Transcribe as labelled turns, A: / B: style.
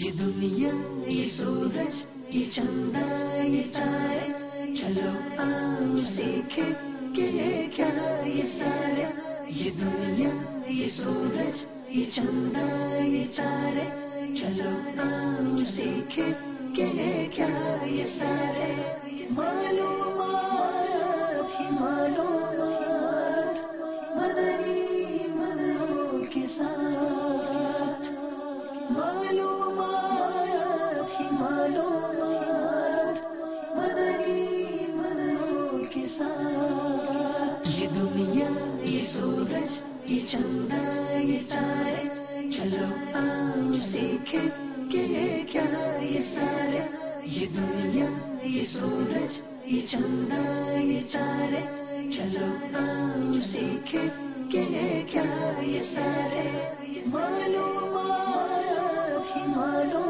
A: یہ دنیا یہ سورج یہ چندہ یہ تارے، چلو آؤ سیکھے کہ یہ کیا یہ سارے. یہ دنیا یہ سورج یہ چندہ یہ تارے، چلو آؤ سیکھے کہ یہ کیا یہ سارے. معلومات ہی معلومات مدنی منوں کے ساتھ، معلومات ہی معلومات مدنی منوں کے ساتھ. یہ دنیا یہ سورج یہ چندہ یہ تارے، چلو آؤ سیکھے کہ یہ کیا یہ سارے. یہ دنیا یہ سورج یہ چندہ یہ تارے، چلو آؤ سیکھے کہ یہ کیا یہ سارے. معلومات ہی معلومات